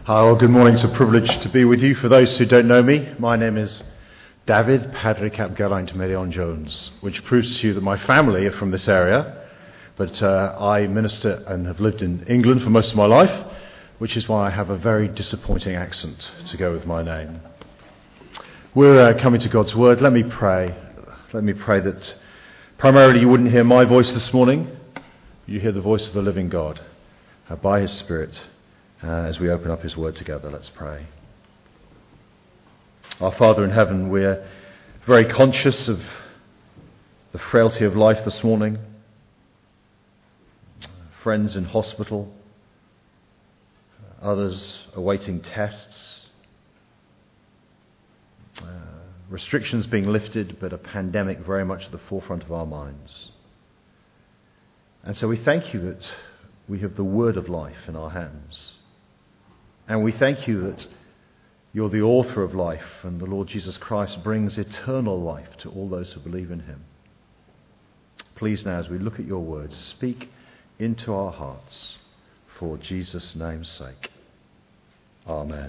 Hi, well, good morning. It's a privilege to be with you. For those who don't know me, my name is David Padre Capgeraint Merion Jones, which proves to you that my family are from this area, but I minister and have lived in England for most of my life, which is why I have a very disappointing accent to go with my name. We're coming to God's Word. Let me pray. Let me pray that primarily you wouldn't hear my voice this morning. You hear the voice of the living God by His Spirit. As we open up His Word together, let's pray. Our Father in heaven, we're very conscious of the frailty of life this morning. Friends in hospital, others awaiting tests, restrictions being lifted, but a pandemic very much at the forefront of our minds. And so we thank you that we have the Word of life in our hands. And we thank you that you're the author of life, and the Lord Jesus Christ brings eternal life to all those who believe in Him. Please now, as we look at your words, speak into our hearts for Jesus' name's sake. Amen.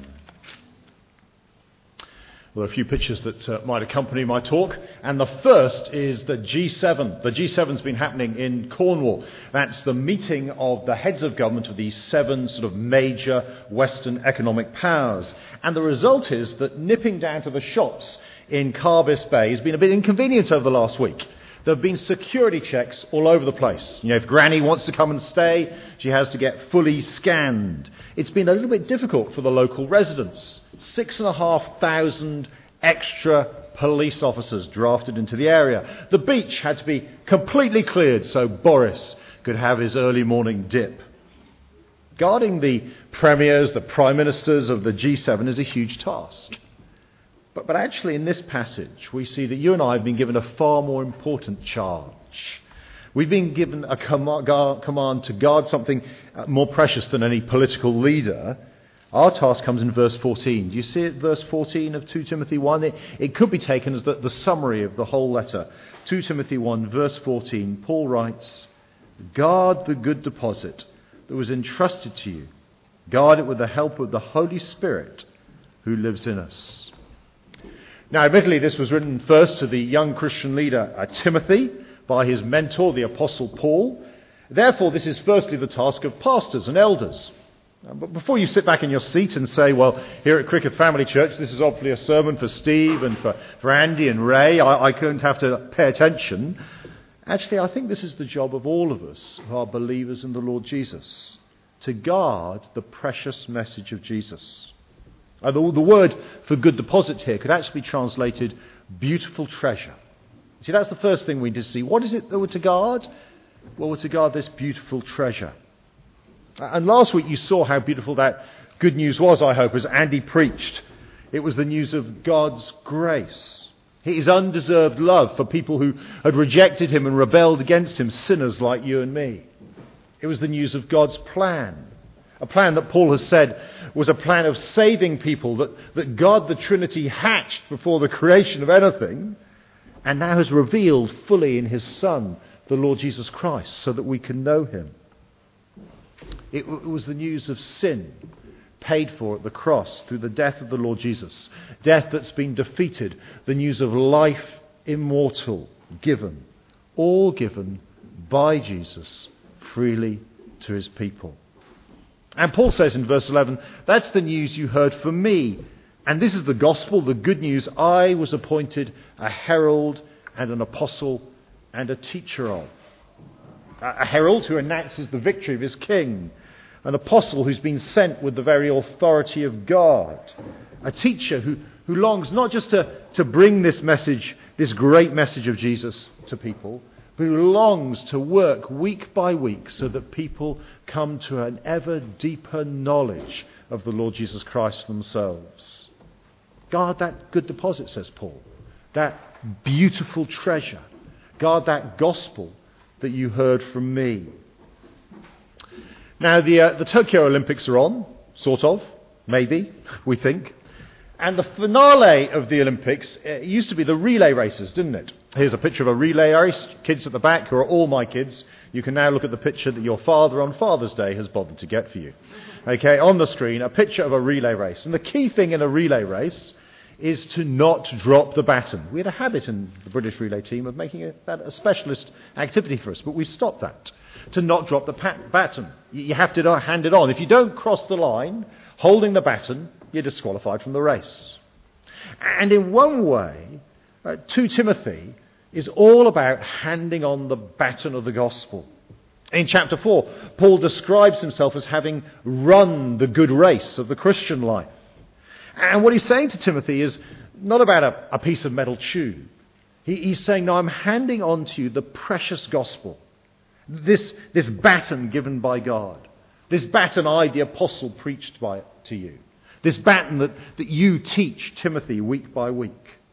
Well, there are a few pictures that might accompany my talk, and the first is the G7. The G7's been happening in Cornwall. That's the meeting of the heads of government of these seven sort of major Western economic powers. And the result is that nipping down to the shops in Carbis Bay has been a bit inconvenient over the last week. There have been security checks all over the place. You know, if Granny wants to come and stay, she has to get fully scanned. It's been a little bit difficult for the local residents. 6,500 extra police officers drafted into the area. The beach had to be completely cleared so Boris could have his early morning dip. Guarding the premiers, the prime ministers of the G7 is a huge task. But actually in this passage we see that you and I have been given a far more important charge. We've been given a command to guard something more precious than any political leader. Our task comes in verse 14. Do you see it, verse 14 of 2 Timothy 1? It could be taken as the summary of the whole letter. 2 Timothy 1, verse 14, Paul writes, "Guard the good deposit that was entrusted to you. Guard it with the help of the Holy Spirit who lives in us." Now, admittedly, this was written first to the young Christian leader Timothy by his mentor, the Apostle Paul. Therefore, this is firstly the task of pastors and elders. But before you sit back in your seat and say, well, here at Cricket Family Church, this is obviously a sermon for Steve and for Andy and Ray, I couldn't have to pay attention. Actually, I think this is the job of all of us who are believers in the Lord Jesus, to guard the precious message of Jesus. The word for good deposit here could actually be translated beautiful treasure. See, that's the first thing we need to see. What is it that we're to guard? Well, we're to guard this beautiful treasure. And last week you saw how beautiful that good news was, I hope, as Andy preached. It was the news of God's grace. His undeserved love for people who had rejected Him and rebelled against Him, sinners like you and me. It was the news of God's plan. A plan that Paul has said was a plan of saving people that God the Trinity hatched before the creation of anything and now has revealed fully in His Son, the Lord Jesus Christ, so that we can know Him. It was the news of sin paid for at the cross through the death of the Lord Jesus, death that's been defeated, the news of life immortal given, all given by Jesus freely to His people. And Paul says in verse 11, that's the news you heard from me. And this is the gospel, the good news I was appointed a herald and an apostle and a teacher of. A herald who announces the victory of his king. An apostle who's been sent with the very authority of God. A teacher who longs not just to bring this message, this great message of Jesus to people, who longs to work week by week so that people come to an ever deeper knowledge of the Lord Jesus Christ for themselves. Guard that good deposit, says Paul. That beautiful treasure. Guard that gospel that you heard from me. Now, the Tokyo Olympics are on, sort of, maybe, we think. And the finale of the Olympics used to be the relay races, didn't it? Here's a picture of a relay race. Kids at the back, who are all my kids, you can now look at the picture that your father on Father's Day has bothered to get for you. Okay, on the screen, a picture of a relay race. And the key thing in a relay race is to not drop the baton. We had a habit in the British relay team of making that a specialist activity for us, but we've stopped that. To not drop the baton. You have to hand it on. If you don't cross the line holding the baton, you're disqualified from the race. And in one way, 2 Timothy is all about handing on the baton of the gospel. In chapter 4, Paul describes himself as having run the good race of the Christian life. And what he's saying to Timothy is not about a piece of metal tube. He's saying, no, I'm handing on to you the precious gospel. This baton given by God. This baton the apostle, preached to you. This baton that you teach Timothy week by week.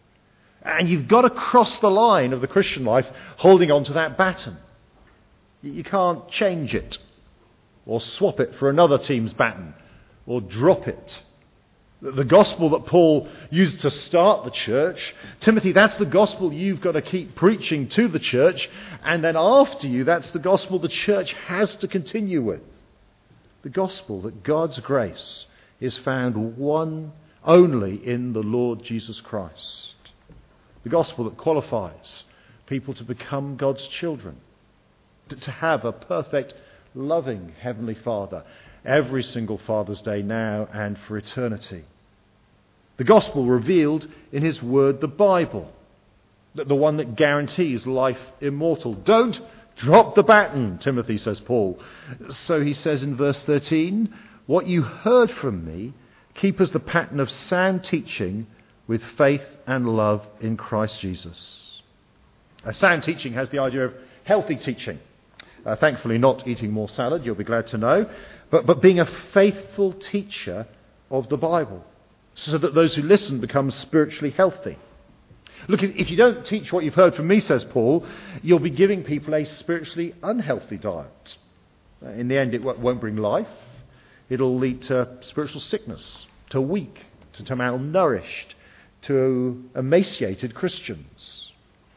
And you've got to cross the line of the Christian life holding on to that baton. You can't change it, or swap it for another team's baton, or drop it. The gospel that Paul used to start the church, Timothy, that's the gospel you've got to keep preaching to the church, and then after you, that's the gospel the church has to continue with. The gospel that God's grace is found one only in the Lord Jesus Christ. The gospel that qualifies people to become God's children, to have a perfect, loving Heavenly Father every single Father's Day now and for eternity. The gospel revealed in His Word, the Bible, the one that guarantees life immortal. Don't drop the baton, Timothy, says Paul. So he says in verse 13, what you heard from me, keep as the pattern of sound teaching with faith and love in Christ Jesus. Sound teaching has the idea of healthy teaching. Thankfully not eating more salad, you'll be glad to know, but being a faithful teacher of the Bible, so that those who listen become spiritually healthy. Look, if you don't teach what you've heard from me, says Paul, you'll be giving people a spiritually unhealthy diet. In the end, it won't bring life. It'll lead to spiritual sickness, to weak, to malnourished, to emaciated Christians.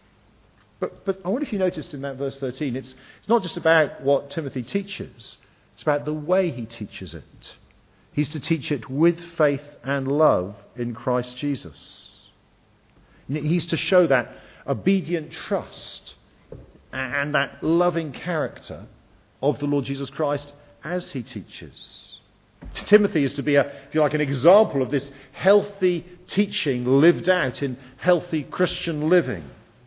But I wonder if you noticed in that verse 13, it's not just about what Timothy teaches, it's about the way he teaches it. He's to teach it with faith and love in Christ Jesus. He's to show that obedient trust and that loving character of the Lord Jesus Christ as he teaches. Timothy is to be, if you like, an example of this healthy teaching lived out in healthy Christian living.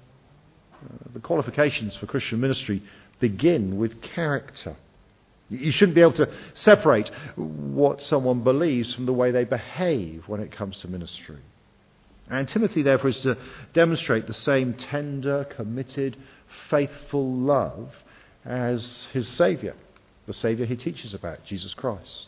The qualifications for Christian ministry begin with character. You shouldn't be able to separate what someone believes from the way they behave when it comes to ministry. And Timothy, therefore, is to demonstrate the same tender, committed, faithful love as his Saviour, the Saviour he teaches about, Jesus Christ.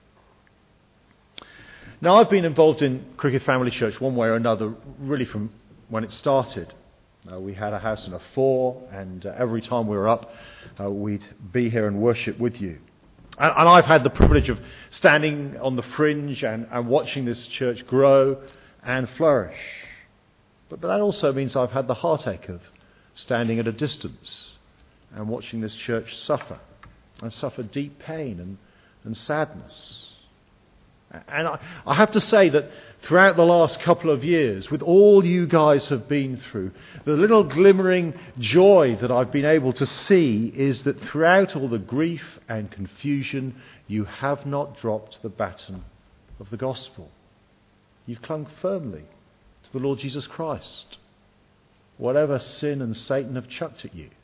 Now, I've been involved in Cricket Family Church one way or another, really from when it started. We had a house in a 4, and every time we were up, we'd be here and worship with you. And I've had the privilege of standing on the fringe and watching this church grow and flourish. But that also means I've had the heartache of standing at a distance and watching this church suffer, and suffer deep pain and sadness. And I have to say that throughout the last couple of years, with all you guys have been through, the little glimmering joy that I've been able to see is that throughout all the grief and confusion, you have not dropped the baton of the gospel. You've clung firmly to the Lord Jesus Christ, whatever sin and Satan have chucked at you.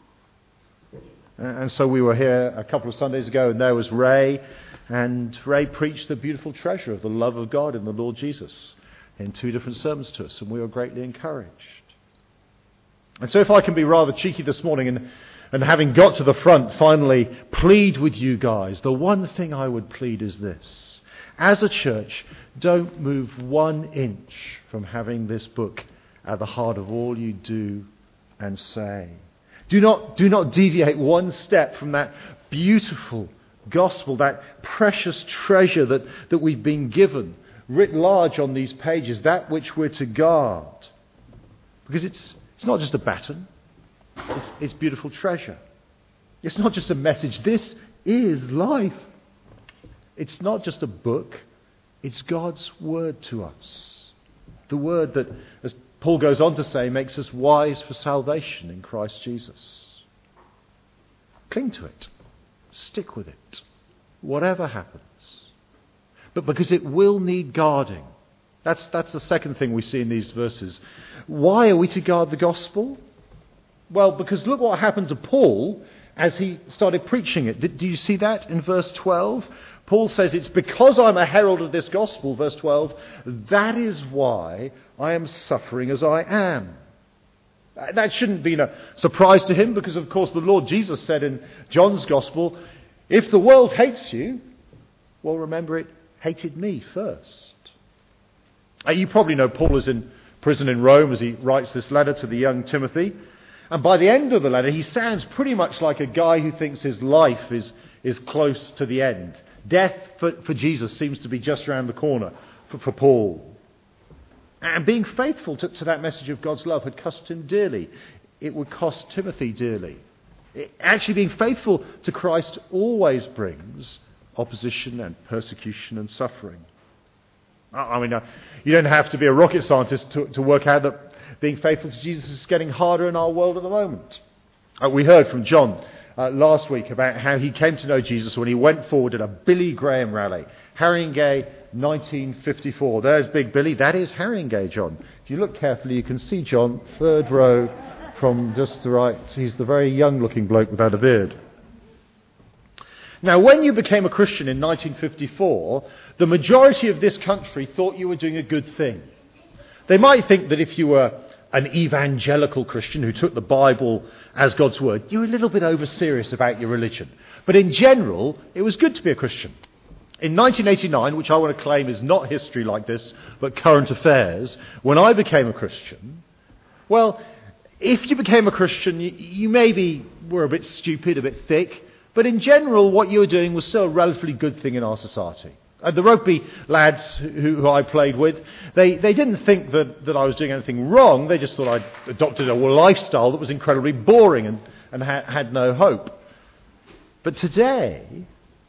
And so we were here a couple of Sundays ago, and there was Ray. And Ray preached the beautiful treasure of the love of God in the Lord Jesus in 2 different sermons to us, and we were greatly encouraged. And so if I can be rather cheeky this morning and having got to the front, finally plead with you guys, the one thing I would plead is this. As a church, don't move 1 inch from having this book at the heart of all you do and say. Do not deviate 1 step from that beautiful gospel, that precious treasure that we've been given, writ large on these pages, that which we're to guard. Because it's It's not just a baton. It's beautiful treasure. It's not just a message. This is life. It's not just a book. It's God's word to us. The word that, as Paul goes on to say, makes us wise for salvation in Christ Jesus. Cling to it. Stick with it. Whatever happens. But because it will need guarding. That's the second thing we see in these verses. Why are we to guard the gospel? Well, because look what happened to Paul as he started preaching it. Do you see that in verse 12? Paul says, it's because I'm a herald of this gospel, verse 12, that is why I am suffering as I am. That shouldn't be a surprise to him, because of course the Lord Jesus said in John's gospel, if the world hates you, well, remember it hated me first. You probably know Paul is in prison in Rome as he writes this letter to the young Timothy. And by the end of the letter, he sounds pretty much like a guy who thinks his life is close to the end. Death for Jesus seems to be just around the corner for Paul. And being faithful to that message of God's love had cost him dearly. It would cost Timothy dearly. Actually, being faithful to Christ always brings opposition and persecution and suffering. I mean, you don't have to be a rocket scientist to work out that being faithful to Jesus is getting harder in our world at the moment. We heard from John last week about how he came to know Jesus when he went forward at a Billy Graham rally, Haringey 1954. There's Big Billy. That is Haringey, John. If you look carefully, you can see John, third row from just the right. He's the very young-looking bloke without a beard. Now, when you became a Christian in 1954, the majority of this country thought you were doing a good thing. They might think that if you were an evangelical Christian who took the Bible as God's word, you were a little bit over-serious about your religion. But in general, it was good to be a Christian. In 1989, which I want to claim is not history like this, but current affairs, when I became a Christian, well, if you became a Christian, you maybe were a bit stupid, a bit thick, but in general, what you were doing was still a relatively good thing in our society. The rugby lads who I played with, they didn't think that I was doing anything wrong. They just thought I'd adopted a lifestyle that was incredibly boring and had no hope. But today,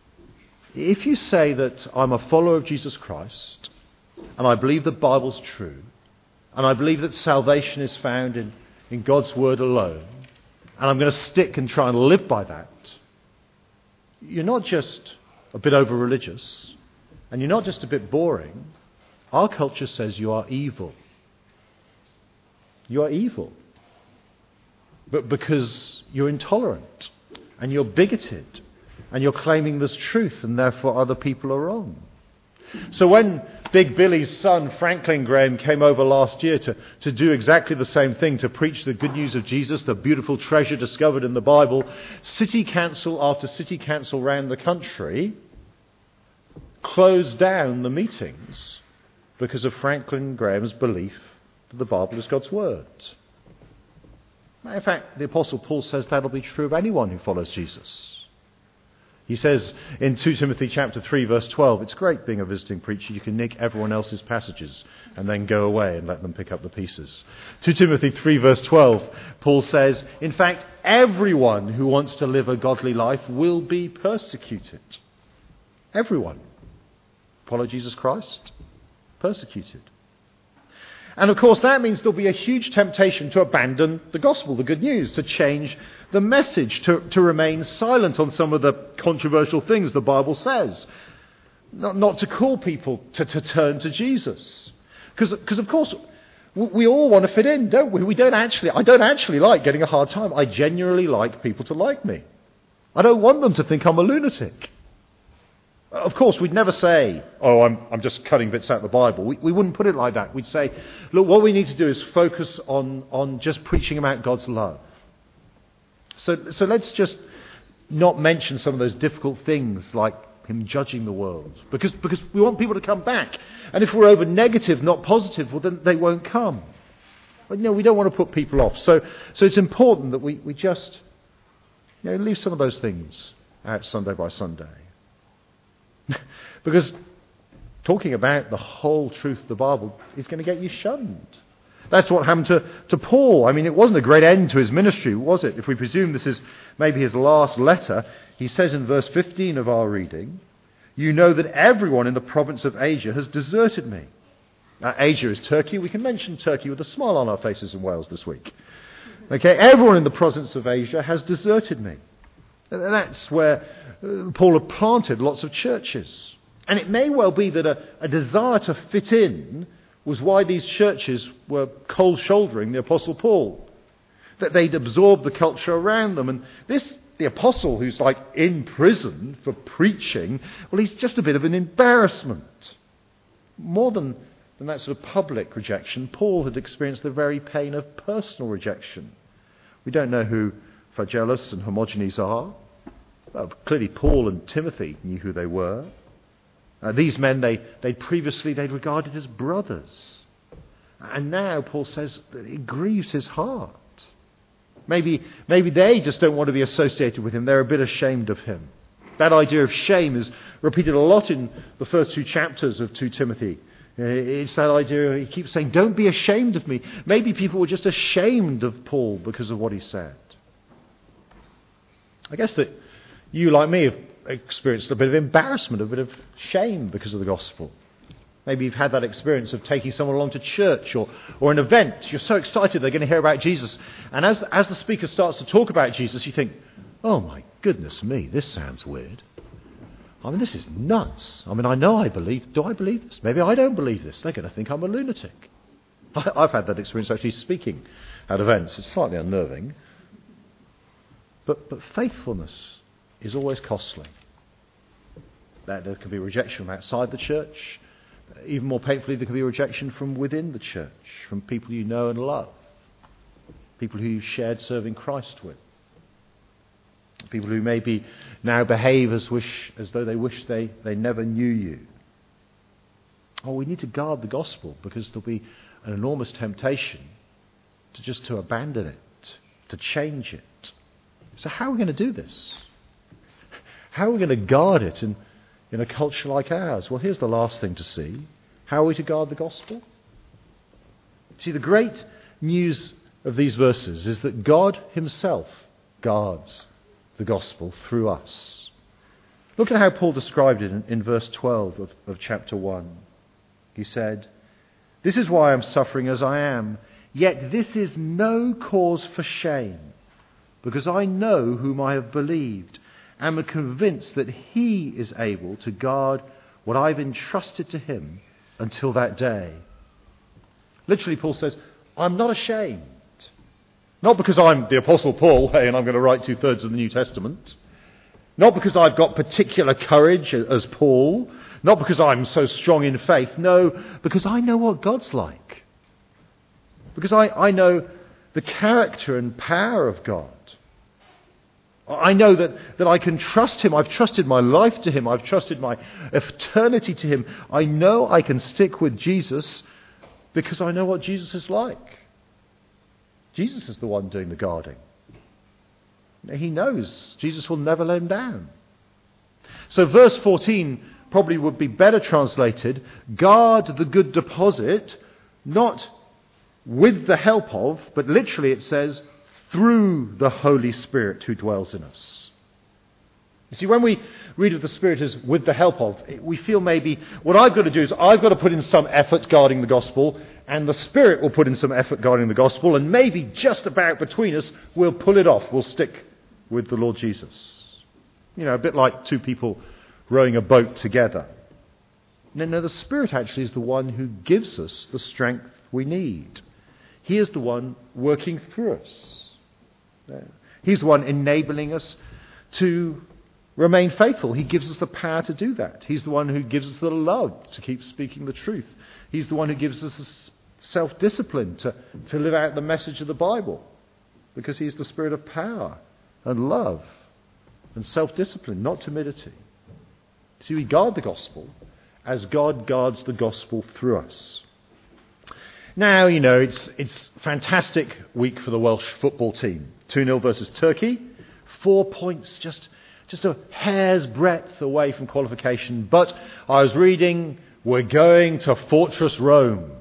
if you say that I'm a follower of Jesus Christ, and I believe the Bible's true, and I believe that salvation is found in God's word alone, and I'm going to stick and try and live by that, you're not just a bit over-religious, and you're not just a bit boring. Our culture says you are evil. You are evil. But because you're intolerant, and you're bigoted, and you're claiming there's truth, and therefore other people are wrong. So when Big Billy's son, Franklin Graham, came over last year to do exactly the same thing, to preach the good news of Jesus, the beautiful treasure discovered in the Bible, city council after city council around the country closed down the meetings because of Franklin Graham's belief that the Bible is God's word. In fact, the Apostle Paul says that'll be true of anyone who follows Jesus. He says in 2 Timothy chapter 3 verse 12, it's great being a visiting preacher. You can nick everyone else's passages and then go away and let them pick up the pieces. 2 Timothy 3 verse 12, Paul says, in fact, everyone who wants to live a godly life will be persecuted. Everyone. Follow Jesus Christ? Persecuted. And of course that means there'll be a huge temptation to abandon the gospel, the good news, to change the message, to remain silent on some of the controversial things the Bible says. Not to call people to turn to Jesus. Because of course we all want to fit in, don't we? I don't actually like getting a hard time. I genuinely like people to like me. I don't want them to think I'm a lunatic. Of course, we'd never say, oh, I'm just cutting bits out of the Bible. We wouldn't put it like that. We'd say, look, what we need to do is focus on just preaching about God's love. So let's just not mention some of those difficult things like him judging the world. Because we want people to come back. And if we're over negative, not positive, well, then they won't come. But we don't want to put people off. So it's important that we just leave some of those things out Sunday by Sunday. Because talking about the whole truth of the Bible is going to get you shunned. That's what happened to Paul. I mean, it wasn't a great end to his ministry, was it? If we presume this is maybe his last letter, he says in verse 15 of our reading, "You know that everyone in the province of Asia has deserted me." Now, Asia is Turkey. We can mention Turkey with a smile on our faces in Wales this week. Okay, everyone in the province of Asia has deserted me. And that's where Paul had planted lots of churches. And it may well be that a desire to fit in was why these churches were cold-shouldering the Apostle Paul. That they'd absorbed the culture around them. And the apostle who's like in prison for preaching, well, he's just a bit of an embarrassment. More than that sort of public rejection, Paul had experienced the very pain of personal rejection. We don't know who Phygelus and Hermogenes are. Well, clearly Paul and Timothy knew who they were. These men they'd previously regarded as brothers. And now Paul says that it grieves his heart. Maybe they just don't want to be associated with him. They're a bit ashamed of him. That idea of shame is repeated a lot in the first 2 chapters of 2 Timothy. It's that idea, he keeps saying, don't be ashamed of me. Maybe people were just ashamed of Paul because of what he said. I guess that you, like me, have experienced a bit of embarrassment, a bit of shame because of the gospel. Maybe you've had that experience of taking someone along to church or an event. You're so excited they're going to hear about Jesus. And as the speaker starts to talk about Jesus, you think, oh my goodness me, this sounds weird. I mean, this is nuts. I mean, I know do I believe this? Maybe I don't believe this. They're going to think I'm a lunatic. I've had that experience actually speaking at events. It's slightly unnerving. But faithfulness is always costly. There can be rejection from outside the church. Even more painfully, there can be rejection from within the church, from people you know and love, people who you've shared serving Christ with, people who maybe now behave as though they wish they never knew you. Oh, we need to guard the gospel because there'll be an enormous temptation to abandon it, to change it. So how are we going to do this? How are we going to guard it in a culture like ours? Well, here's the last thing to see. How are we to guard the gospel? See, the great news of these verses is that God himself guards the gospel through us. Look at how Paul described it in verse 12 of chapter 1. He said, "This is why I'm suffering as I am, yet this is no cause for shame, because I know whom I have believed, and am convinced that he is able to guard what I've entrusted to him until that day." Literally, Paul says, I'm not ashamed. Not because I'm the Apostle Paul, and I'm going to write 2/3 of the New Testament. Not because I've got particular courage as Paul. Not because I'm so strong in faith. No, because I know what God's like. Because I know the character and power of God. I know that I can trust him. I've trusted my life to him. I've trusted my eternity to him. I know I can stick with Jesus because I know what Jesus is like. Jesus is the one doing the guarding. He knows Jesus will never let him down. So verse 14 probably would be better translated, guard the good deposit, not with the help of, but literally it says, through the Holy Spirit who dwells in us. You see, when we read of the Spirit as with the help of, we feel maybe what I've got to do is I've got to put in some effort guarding the gospel, and the Spirit will put in some effort guarding the gospel, and maybe just about between us we'll pull it off. We'll stick with the Lord Jesus. You know, a bit like two people rowing a boat together. No, the Spirit actually is the one who gives us the strength we need. He is the one working through us. He's the one enabling us to remain faithful. He gives us the power to do that. He's the one who gives us the love to keep speaking the truth. He's the one who gives us the self-discipline to live out the message of the Bible, because he's the Spirit of power and love and self-discipline, not timidity. See, we guard the gospel as God guards the gospel through us. Now, you know, it's fantastic week for the Welsh football team. 2-0 versus Turkey. 4 points, just a hair's breadth away from qualification. But I was reading, we're going to Fortress Rome.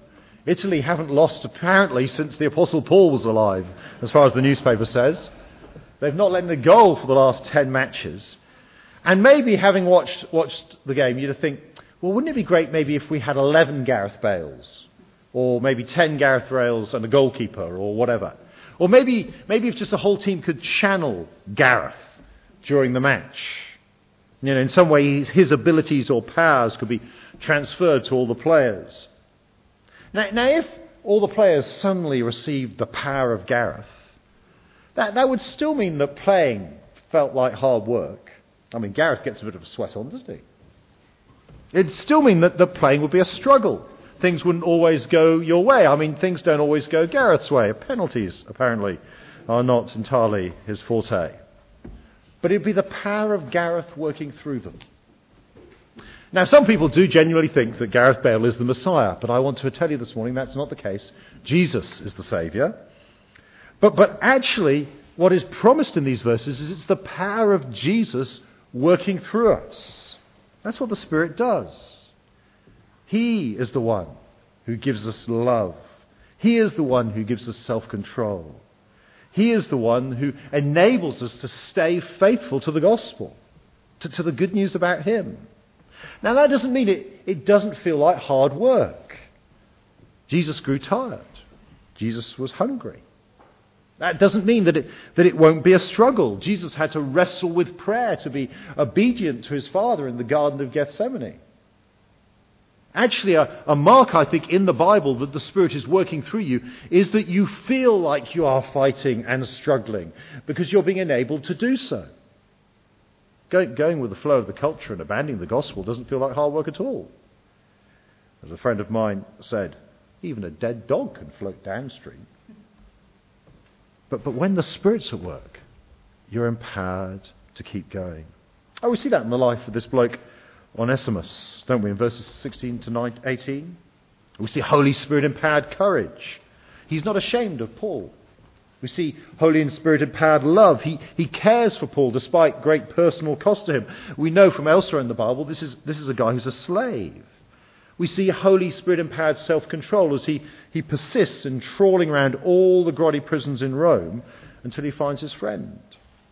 Italy haven't lost apparently since the Apostle Paul was alive, as far as the newspaper says. They've not let in a goal for the last 10 matches. And maybe having watched the game, you'd think, well, wouldn't it be great maybe if we had 11 Gareth Bales? Or maybe 10 Gareth Bales and a goalkeeper or whatever. Or maybe if just the whole team could channel Gareth during the match. In some way his abilities or powers could be transferred to all the players. Now if all the players suddenly received the power of Gareth, that would still mean that playing felt like hard work. I mean, Gareth gets a bit of a sweat on, doesn't he? It'd still mean that playing would be a struggle. Things wouldn't always go your way. I mean, things don't always go Gareth's way. Penalties, apparently, are not entirely his forte. But it'd be the power of Gareth working through them. Now, some people do genuinely think that Gareth Bale is the Messiah, but I want to tell you this morning that's not the case. Jesus is the Saviour. But actually, what is promised in these verses is it's the power of Jesus working through us. That's what the Spirit does. He is the one who gives us love. He is the one who gives us self-control. He is the one who enables us to stay faithful to the gospel, to the good news about Him. Now that doesn't mean it doesn't feel like hard work. Jesus grew tired. Jesus was hungry. That doesn't mean that it won't be a struggle. Jesus had to wrestle with prayer to be obedient to His Father in the Garden of Gethsemane. Actually, a mark, I think, in the Bible that the Spirit is working through you is that you feel like you are fighting and struggling because you're being enabled to do so. Going with the flow of the culture and abandoning the gospel doesn't feel like hard work at all. As a friend of mine said, even a dead dog can float downstream. But when the Spirit's at work, you're empowered to keep going. Oh, we see that in the life of this bloke Onesimus, don't we, in verses 16 to 18? We see Holy Spirit empowered courage. He's not ashamed of Paul. We see Holy and Spirit empowered love. He cares for Paul despite great personal cost to him. We know from elsewhere in the Bible this is a guy who's a slave. We see Holy Spirit empowered self-control as he persists in trawling around all the grotty prisons in Rome until he finds his friend.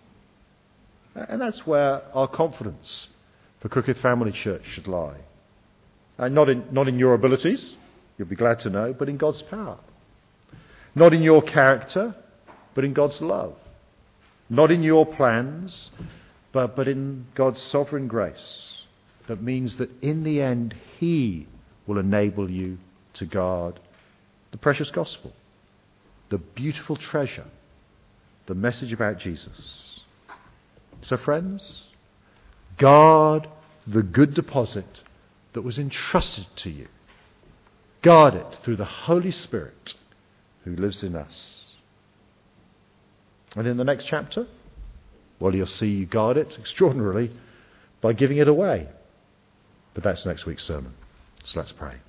And that's where our confidence for Crooked Family Church should lie. And not in your abilities, you'll be glad to know, but in God's power. Not in your character, but in God's love. Not in your plans, but in God's sovereign grace. That means that in the end, He will enable you to guard the precious gospel, the beautiful treasure, the message about Jesus. So friends, guard the good deposit that was entrusted to you. Guard it through the Holy Spirit who lives in us. And in the next chapter, well, you'll see you guard it extraordinarily by giving it away. But that's next week's sermon. So let's pray.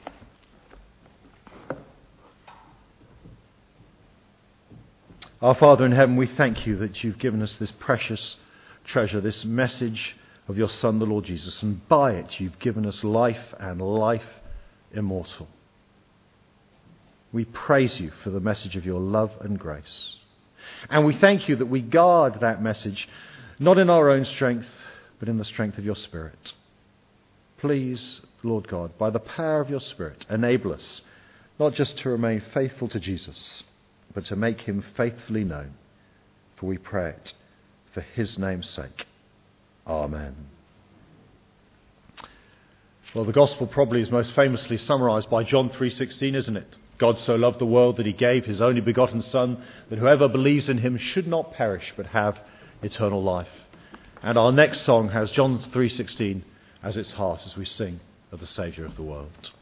Our Father in heaven, we thank you that you've given us this precious treasure, this message of your Son, the Lord Jesus, and by it you've given us life and life immortal. We praise you for the message of your love and grace. And we thank you that we guard that message not in our own strength, but in the strength of your Spirit. Please, Lord God, by the power of your Spirit, enable us not just to remain faithful to Jesus, but to make him faithfully known. For we pray it for his name's sake. Amen. Well, the gospel probably is most famously summarised by John 3:16, isn't it? God so loved the world that he gave his only begotten Son, that whoever believes in him should not perish but have eternal life. And our next song has John 3:16 as its heart as we sing of the Saviour of the world.